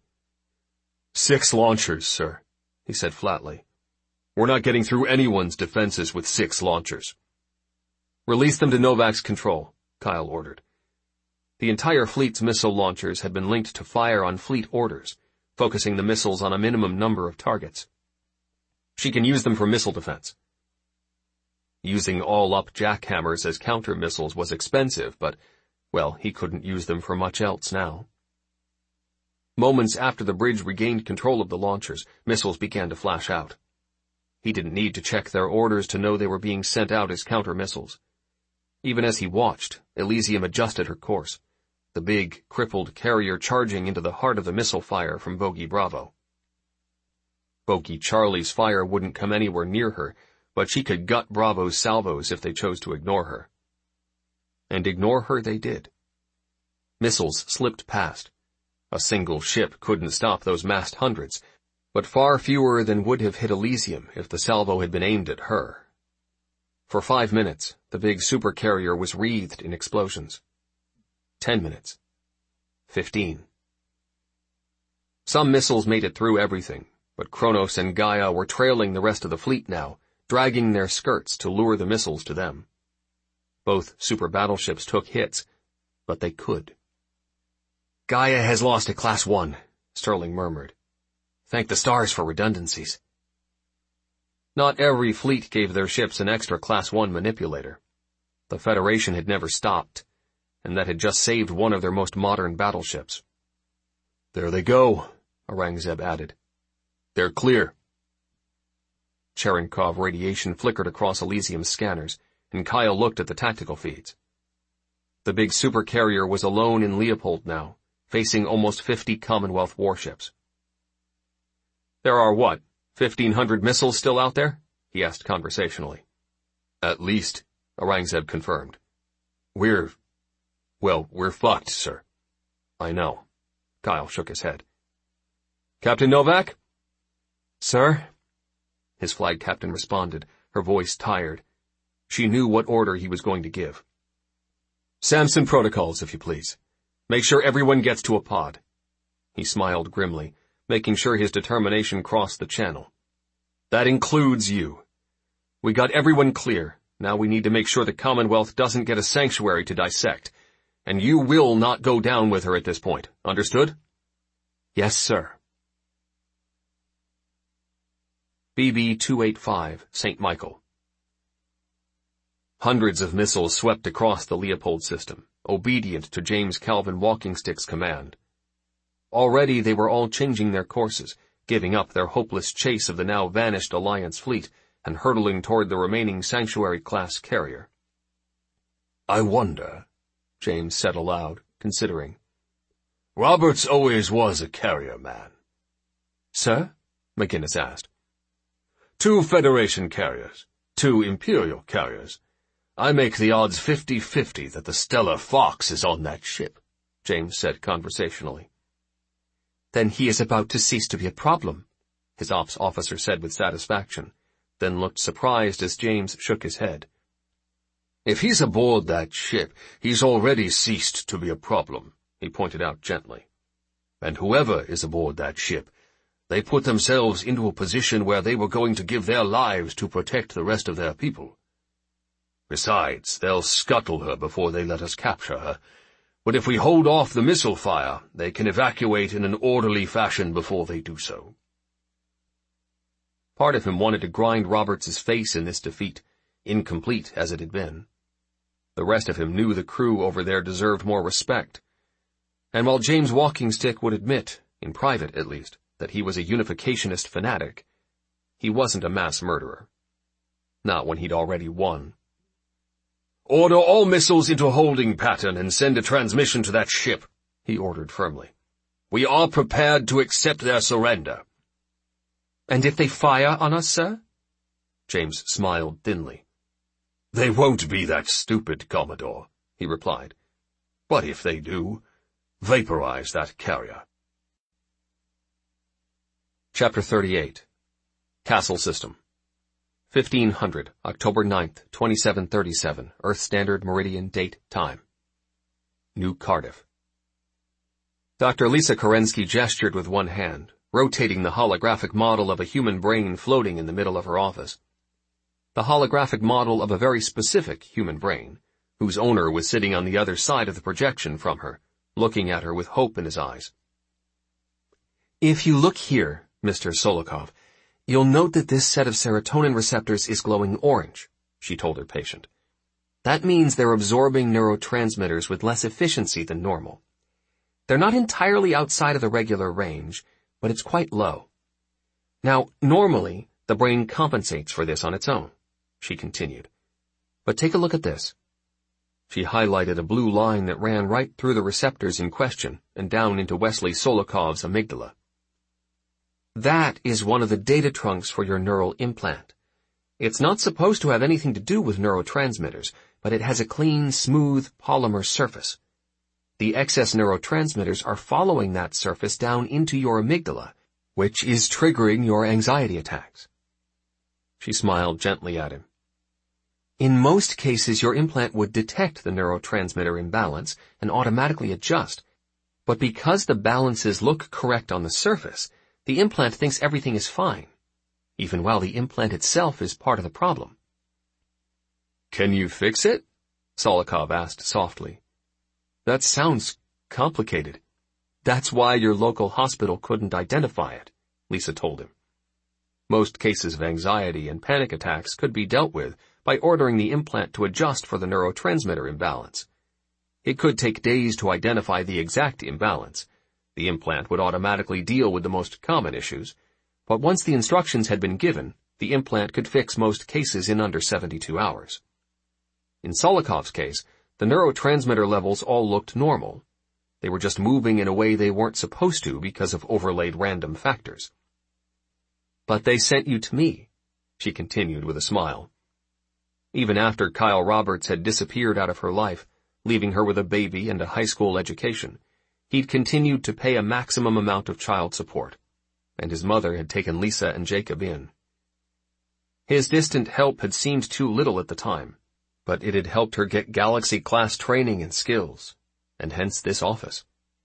Six launchers, sir, he said flatly. We're not getting through anyone's defenses with six launchers. Release them to Novak's control, Kyle ordered. The entire fleet's missile launchers had been linked to fire on fleet orders, focusing the missiles on a minimum number of targets. She can use them for missile defense. Using all-up jackhammers as counter-missiles was expensive, but, well, he couldn't use them for much else now. Moments after the bridge regained control of the launchers, missiles began to flash out. He didn't need to check their orders to know they were being sent out as counter-missiles. Even as he watched, Elysium adjusted her course, the big, crippled carrier charging into the heart of the missile fire from Bogey Bravo. Bogey Charlie's fire wouldn't come anywhere near her, but she could gut Bravo's salvos if they chose to ignore her. And ignore her they did. Missiles slipped past. A single ship couldn't stop those massed hundreds, but far fewer than would have hit Elysium if the salvo had been aimed at her. For five minutes, the big supercarrier was wreathed in explosions. Ten minutes. Fifteen. Some missiles made it through everything, but Kronos and Gaia were trailing the rest of the fleet now, dragging their skirts to lure the missiles to them. Both super battleships took hits, but they could. Gaia has lost a Class One, Sterling murmured. Thank the stars for redundancies. Not every fleet gave their ships an extra Class One manipulator. The Federation had never stopped, and that had just saved one of their most modern battleships. There they go, Aurangzeb added. They're clear. Cherenkov radiation flickered across Elysium's scanners, and Kyle looked at the tactical feeds. The big supercarrier was alone in Leopold now, facing almost fifty Commonwealth warships. There are what, fifteen hundred missiles still out there? He asked conversationally. At least, Aurangzeb confirmed. We're, well, we're fucked, sir. I know. Kyle shook his head. Captain Novak? Sir? His flag captain responded, her voice tired. She knew what order he was going to give. Samson protocols, if you please. Make sure everyone gets to a pod. He smiled grimly, making sure his determination crossed the channel. That includes you. We got everyone clear. Now we need to make sure the Commonwealth doesn't get a sanctuary to dissect. And you will not go down with her at this point. Understood? Yes, sir. B B two eighty-five, Saint Michael. Hundreds of missiles swept across the Leopold system, obedient to James Calvin Walkingstick's command. Already they were all changing their courses, giving up their hopeless chase of the now vanished Alliance fleet, and hurtling toward the remaining Sanctuary-class carrier. I wonder, James said aloud, considering. Roberts always was a carrier man. Sir? McGinnis asked. Two Federation carriers, two Imperial carriers. I make the odds fifty-fifty that the Stellar Fox is on that ship, James said conversationally. Then he is about to cease to be a problem, his ops officer said with satisfaction, then looked surprised as James shook his head. If he's aboard that ship, he's already ceased to be a problem, he pointed out gently. And whoever is aboard that ship, they put themselves into a position where they were going to give their lives to protect the rest of their people. Besides, they'll scuttle her before they let us capture her. But if we hold off the missile fire, they can evacuate in an orderly fashion before they do so. Part of him wanted to grind Roberts's face in this defeat, incomplete as it had been. The rest of him knew the crew over there deserved more respect. And while James Walkingstick would admit, in private at least, that he was a unificationist fanatic, he wasn't a mass murderer. Not when he'd already won. Order all missiles into holding pattern and send a transmission to that ship, he ordered firmly. We are prepared to accept their surrender. And if they fire on us, sir? James smiled thinly. They won't be that stupid, Commodore, he replied. But if they do, vaporize that carrier. Chapter thirty-eight. Castle System. fifteen hundred, October ninth, twenty-seven thirty-seven, Earth Standard Meridian Date Time. New Cardiff. Doctor Lisa Kerensky gestured with one hand, rotating the holographic model of a human brain floating in the middle of her office. The holographic model of a very specific human brain, whose owner was sitting on the other side of the projection from her, looking at her with hope in his eyes. If you look here, Mister Solikov, you'll note that this set of serotonin receptors is glowing orange, she told her patient. That means they're absorbing neurotransmitters with less efficiency than normal. They're not entirely outside of the regular range, but it's quite low. Now, normally, the brain compensates for this on its own, she continued. But take a look at this. She highlighted a blue line that ran right through the receptors in question and down into Wesley Solikov's amygdala. That is one of the data trunks for your neural implant. It's not supposed to have anything to do with neurotransmitters, but it has a clean, smooth polymer surface. The excess neurotransmitters are following that surface down into your amygdala, which is triggering your anxiety attacks. She smiled gently at him. In most cases, your implant would detect the neurotransmitter imbalance and automatically adjust, but because the balances look correct on the surface, the implant thinks everything is fine, even while the implant itself is part of the problem. Can you fix it? Solikov asked softly. That sounds complicated. That's why your local hospital couldn't identify it, Lisa told him. Most cases of anxiety and panic attacks could be dealt with by ordering the implant to adjust for the neurotransmitter imbalance. It could take days to identify the exact imbalance. The implant would automatically deal with the most common issues, but once the instructions had been given, the implant could fix most cases in under seventy-two hours. In Solikov's case, the neurotransmitter levels all looked normal. They were just moving in a way they weren't supposed to because of overlaid random factors. But they sent you to me, she continued with a smile. Even after Kyle Roberts had disappeared out of her life, leaving her with a baby and a high school education, he'd continued to pay a maximum amount of child support, and his mother had taken Lisa and Jacob in. His distant help had seemed too little at the time, but it had helped her get Galaxy-class training and skills, and hence this office.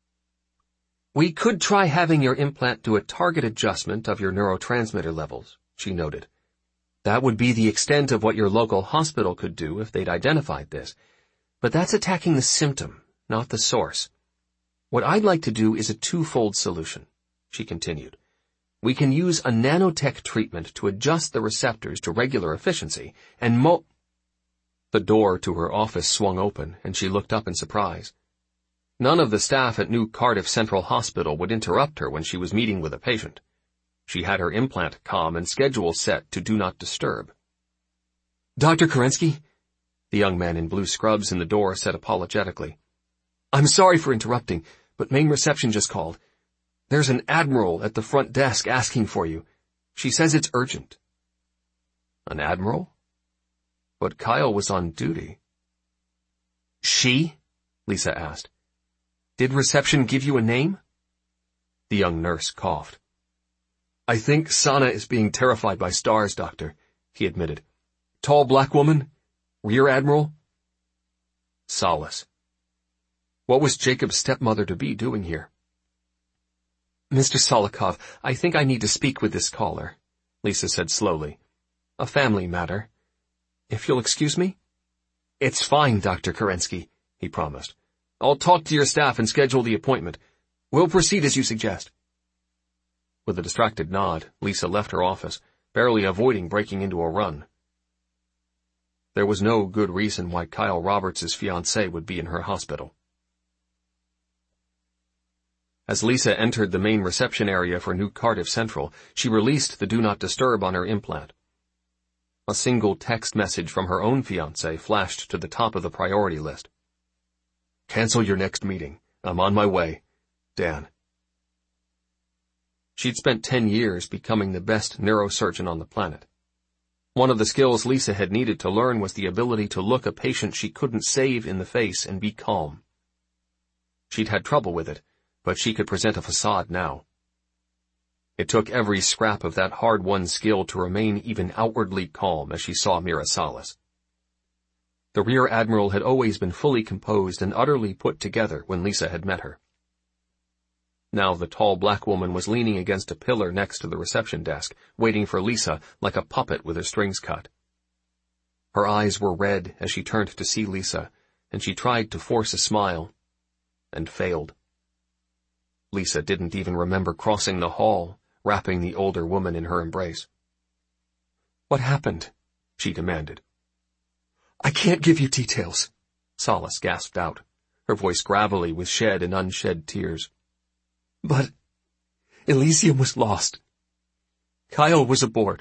We could try having your implant do a target adjustment of your neurotransmitter levels, she noted. That would be the extent of what your local hospital could do if they'd identified this. But that's attacking the symptom, not the source. What I'd like to do is a twofold solution, she continued. We can use a nanotech treatment to adjust the receptors to regular efficiency, and mo- The door to her office swung open, and she looked up in surprise. None of the staff at New Cardiff Central Hospital would interrupt her when she was meeting with a patient. She had her implant comm and schedule set to do not disturb. Doctor Kerensky? The young man in blue scrubs in the door said apologetically. I'm sorry for interrupting, but main reception just called. There's an admiral at the front desk asking for you. She says it's urgent. An admiral? But Kyle was on duty. She? Lisa asked. Did reception give you a name? The young nurse coughed. I think Sana is being terrified by stars, Doctor, he admitted. Tall black woman? Rear Admiral? Solace. What was Jacob's stepmother-to-be doing here? Mister Solikov, I think I need to speak with this caller, Lisa said slowly. A family matter. If you'll excuse me? It's fine, Doctor Kerensky, he promised. I'll talk to your staff and schedule the appointment. We'll proceed as you suggest. With a distracted nod, Lisa left her office, barely avoiding breaking into a run. There was no good reason why Kyle Roberts' fiancée would be in her hospital. As Lisa entered the main reception area for New Cardiff Central, she released the Do Not Disturb on her implant. A single text message from her own fiancé flashed to the top of the priority list. Cancel your next meeting. I'm on my way. Dan. She'd spent ten years becoming the best neurosurgeon on the planet. One of the skills Lisa had needed to learn was the ability to look a patient she couldn't save in the face and be calm. She'd had trouble with it, but she could present a facade now. It took every scrap of that hard-won skill to remain even outwardly calm as she saw Mirasalis. The Rear Admiral had always been fully composed and utterly put together when Lisa had met her. Now the tall black woman was leaning against a pillar next to the reception desk, waiting for Lisa like a puppet with her strings cut. Her eyes were red as she turned to see Lisa, and she tried to force a smile, and failed. Lisa didn't even remember crossing the hall, wrapping the older woman in her embrace. What happened? She demanded. I can't give you details, Solace gasped out, her voice gravelly with shed and unshed tears. But Elysium was lost. Kyle was aboard.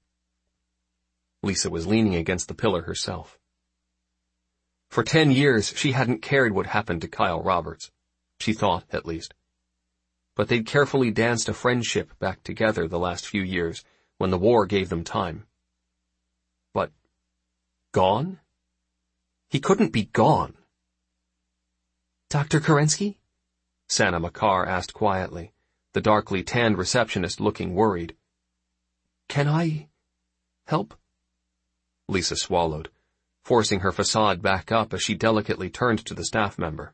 Lisa was leaning against the pillar herself. For ten years, she hadn't cared what happened to Kyle Roberts. She thought, at least. But they'd carefully danced a friendship back together the last few years, when the war gave them time. But gone? He couldn't be gone. Doctor Kerensky? Sana Makar asked quietly, the darkly tanned receptionist looking worried. Can I help? Lisa swallowed, forcing her facade back up as she delicately turned to the staff member.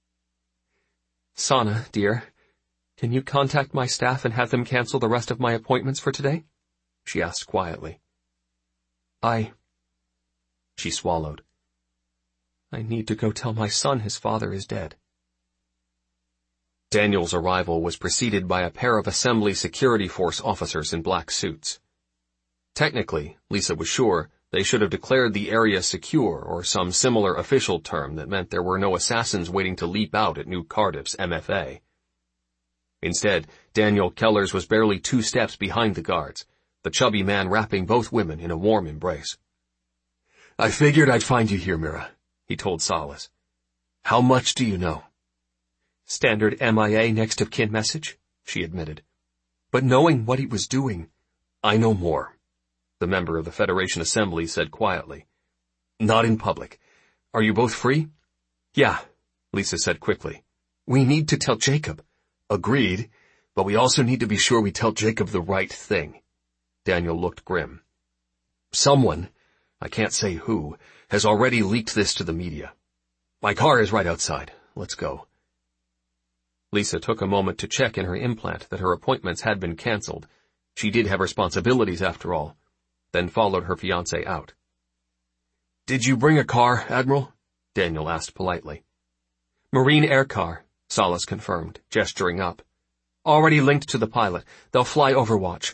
Sana, dear, can you contact my staff and have them cancel the rest of my appointments for today? She asked quietly. I... She swallowed. I need to go tell my son his father is dead. Daniel's arrival was preceded by a pair of Assembly Security Force officers in black suits. Technically, Lisa was sure, they should have declared the area secure or some similar official term that meant there were no assassins waiting to leap out at New Cardiff's M F A. Instead, Daniel Kellers was barely two steps behind the guards, the chubby man wrapping both women in a warm embrace. I figured I'd find you here, Mira, he told Solace. How much do you know? Standard M I A next of kin message, she admitted. But knowing what he was doing, I know more, the member of the Federation Assembly said quietly. Not in public. Are you both free? Yeah, Lisa said quickly. We need to tell Jacob. Agreed, but we also need to be sure we tell Jacob the right thing. Daniel looked grim. Someone, I can't say who, has already leaked this to the media. My car is right outside. Let's go. Lisa took a moment to check in her implant that her appointments had been cancelled. She did have responsibilities after all. then followed her fiancé out. "Did you bring a car, Admiral?" Daniel asked politely. "Marine air car," Salas confirmed, gesturing up. "Already linked to the pilot. They'll fly Overwatch."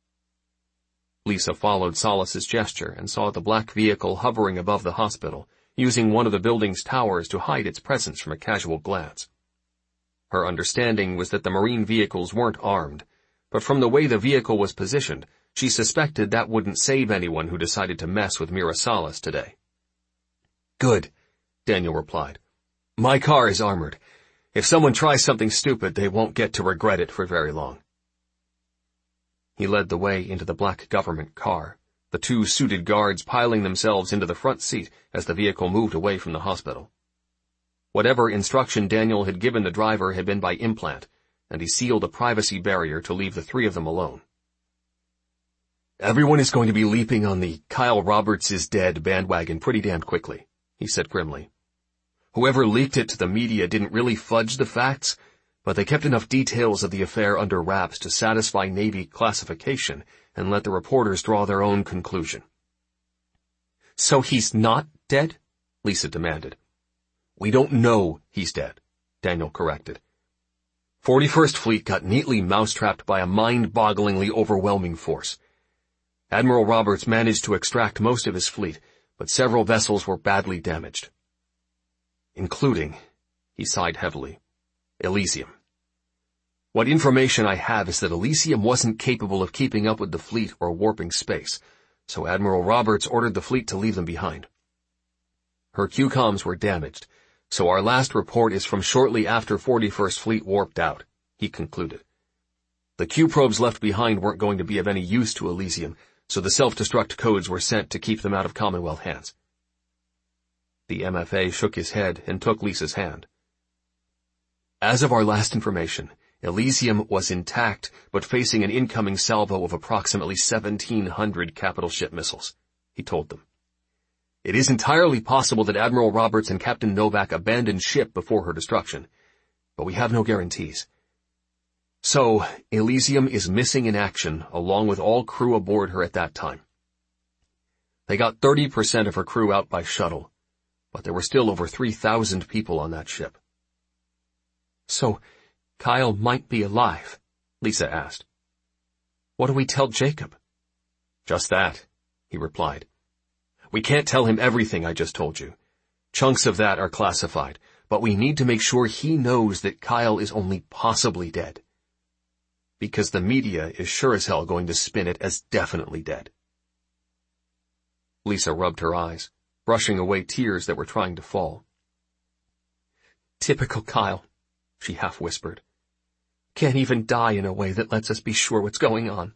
Lisa followed Salas's gesture and saw the black vehicle hovering above the hospital, using one of the building's towers to hide its presence from a casual glance. Her understanding was that the Marine vehicles weren't armed, but from the way the vehicle was positioned, she suspected that wouldn't save anyone who decided to mess with Mira Salas today. "Good," Daniel replied. "My car is armored. If someone tries something stupid, they won't get to regret it for very long." He led the way into the black government car, the two suited guards piling themselves into the front seat as the vehicle moved away from the hospital. Whatever instruction Daniel had given the driver had been by implant, and he sealed a privacy barrier to leave the three of them alone. "Everyone is going to be leaping on the Kyle Roberts is dead bandwagon pretty damn quickly," he said grimly. "Whoever leaked it to the media didn't really fudge the facts, but they kept enough details of the affair under wraps to satisfy Navy classification and let the reporters draw their own conclusion." "So he's not dead?" Lisa demanded. "We don't know he's dead," Daniel corrected. forty-first Fleet got neatly mousetrapped by a mind-bogglingly overwhelming force. Admiral Roberts managed to extract most of his fleet, but several vessels were badly damaged. Including, he sighed heavily, Elysium. What information I have is that Elysium wasn't capable of keeping up with the fleet or warping space, so Admiral Roberts ordered the fleet to leave them behind. Her Q COMs were damaged, so our last report is from shortly after forty-first Fleet warped out, he concluded. The Q-probes left behind weren't going to be of any use to Elysium, so the self-destruct codes were sent to keep them out of Commonwealth hands. The M F A shook his head and took Lisa's hand. "As of our last information, Elysium was intact, but facing an incoming salvo of approximately seventeen hundred capital ship missiles," he told them. "It is entirely possible that Admiral Roberts and Captain Novak abandoned ship before her destruction, but we have no guarantees. So, Elysium is missing in action along with all crew aboard her at that time. They got thirty percent of her crew out by shuttle, but there were still over three thousand people on that ship." "So, Kyle might be alive?" Lisa asked. "What do we tell Jacob?" "Just that," he replied. "We can't tell him everything I just told you. Chunks of that are classified, but we need to make sure he knows that Kyle is only possibly dead. Because the media is sure as hell going to spin it as definitely dead." Lisa rubbed her eyes, brushing away tears that were trying to fall. "Typical Kyle," she half-whispered. "Can't even die in a way that lets us be sure what's going on."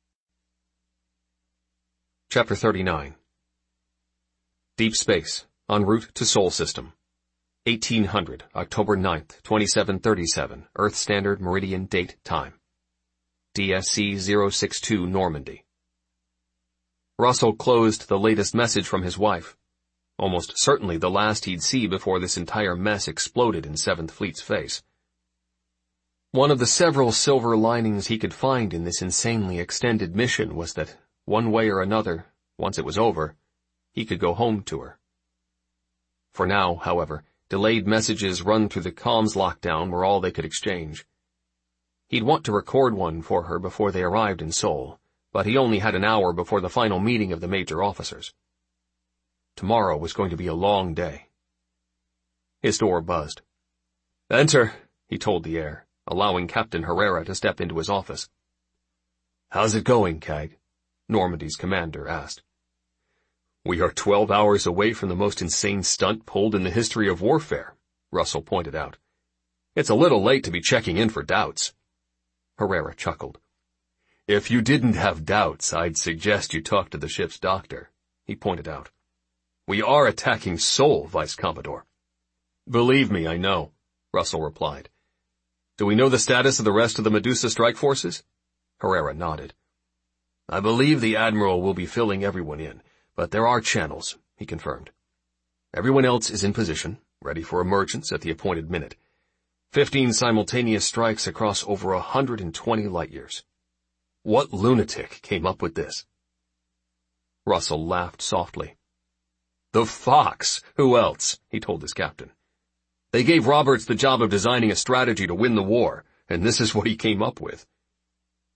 Chapter thirty-nine. Deep Space, en route to Sol System. eighteen hundred, October ninth, twenty-seven thirty-seven, Earth Standard Meridian Date Time. D S C zero six two Normandy. Russell closed the latest message from his wife, almost certainly the last he'd see before this entire mess exploded in Seventh Fleet's face. One of the several silver linings he could find in this insanely extended mission was that, one way or another, once it was over, he could go home to her. For now, however, delayed messages run through the comms lockdown were all they could exchange. He'd want to record one for her before they arrived in Seoul, but he only had an hour before the final meeting of the major officers. Tomorrow was going to be a long day. His door buzzed. "Enter," he told the air, allowing Captain Herrera to step into his office. "How's it going, Cag?" Normandy's commander asked. "We are twelve hours away from the most insane stunt pulled in the history of warfare," Russell pointed out. "It's a little late to be checking in for doubts." Herrera chuckled. "If you didn't have doubts, I'd suggest you talk to the ship's doctor," he pointed out. "We are attacking Seoul, Vice Commodore." "Believe me, I know," Russell replied. "Do we know the status of the rest of the Medusa strike forces?" Herrera nodded. "I believe the Admiral will be filling everyone in, but there are channels," he confirmed. "Everyone else is in position, ready for emergence at the appointed minute. Fifteen simultaneous strikes across over a hundred and twenty light-years. What lunatic came up with this?" Russell laughed softly. The Fox. Who else? He told his captain. They gave Roberts the job of designing a strategy to win the war, and this is what he came up with.